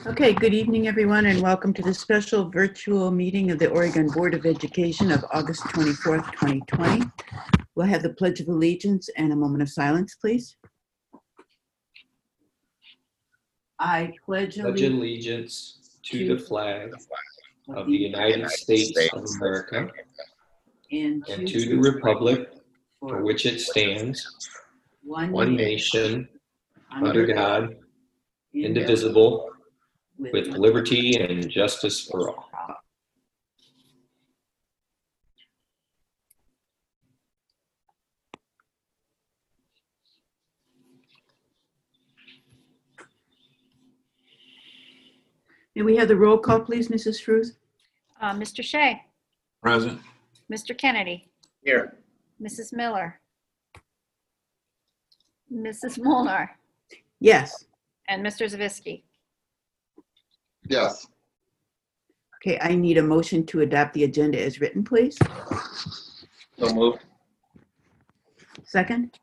Okay, good evening, everyone, and welcome to the special virtual meeting of the Oregon Board of Education of August 24th, 2020. We'll have the Pledge of Allegiance and a moment of silence, please. I pledge allegiance to the flag of the United States of America and to the republic for which it stands, one nation, under God, indivisible, with liberty and justice for all. May we have the roll call, please, Mrs. Fruth? Mr. Shea. Present. Mr. Kennedy. Here. Mrs. Miller. Mrs. Molnar. Yes. And Mr. Zavisky. Yes. Okay, I need a motion to adopt the agenda as written, please. So moved. Second?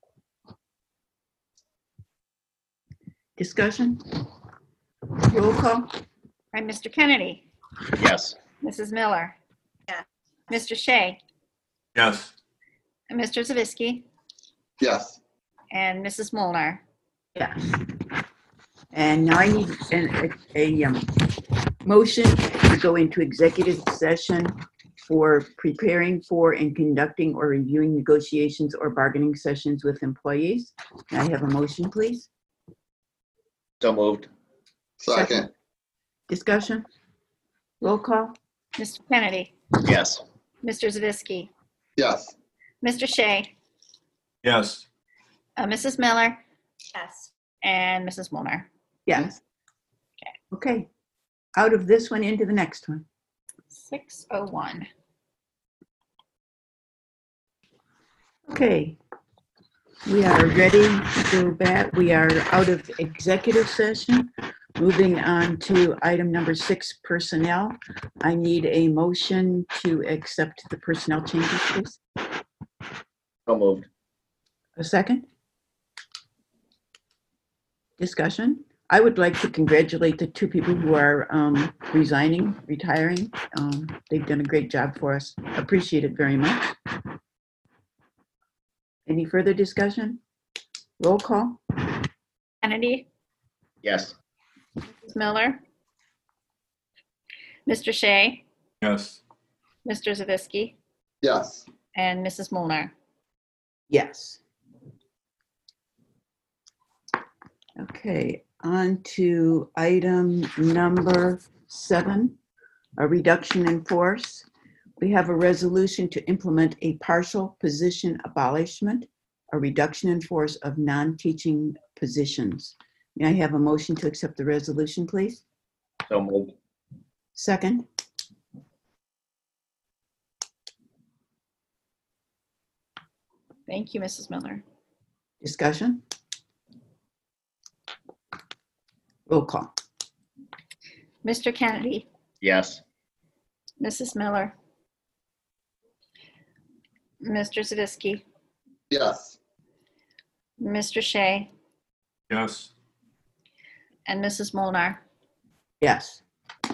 Discussion? Roll call? Right, Mr. Kennedy. Yes. Mrs. Miller. Yeah. Mr. Shea. Yes. And Mr. Zavisky. Yes. And Mrs. Molnar. Yes. And now I need a motion to go into executive session for preparing for and conducting or reviewing negotiations or bargaining sessions with employees. Can I have a motion, please? So moved. Second. Discussion? Roll call? Mr. Kennedy. Yes. Mr. Zavisky. Yes. Mr. Shea. Yes. Mrs. Miller. Yes. And Mrs. Molnar. Yes. Okay. Out of this one into the next one. 6:01. Okay. We are ready to go back. We are out of executive session. Moving on to item number 6, personnel. I need a motion to accept the personnel changes, please. So moved. A second? Discussion? I would like to congratulate the 2 people who are retiring. They've done a great job for us. Appreciate it very much. Any further discussion? Roll call? Kennedy. Yes. Mrs. Miller. Mr. Shea. Yes. Mr. Zavisky. Yes. And Mrs. Molnar. Yes. Okay, on to item number 7, a reduction in force. We have a resolution to implement a partial position abolishment, a reduction in force of non-teaching positions. May I have a motion to accept the resolution, please? So moved. Second? Thank you, Mrs. Miller. Discussion? Roll call. Mr. Kennedy. Yes. Mrs. Miller. Mr. Zavisky. Yes. Mr. Shea. Yes. And Mrs. Molnar. Yes.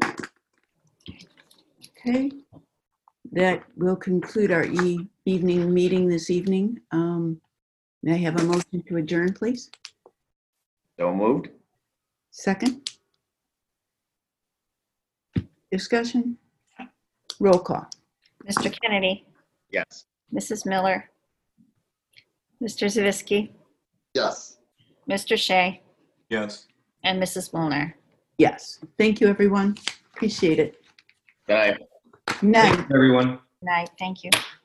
Okay. That will conclude our evening meeting this evening. May I have a motion to adjourn, please? So moved. Second? Discussion? Roll call. Mr. Kennedy. Yes. Mrs. Miller. Mr. Zavisky. Yes. Mr. Shea. Yes. And Mrs. Molnar. Yes. Thank you, everyone. Appreciate it. Good night. Night. Everyone. Night. Thank you.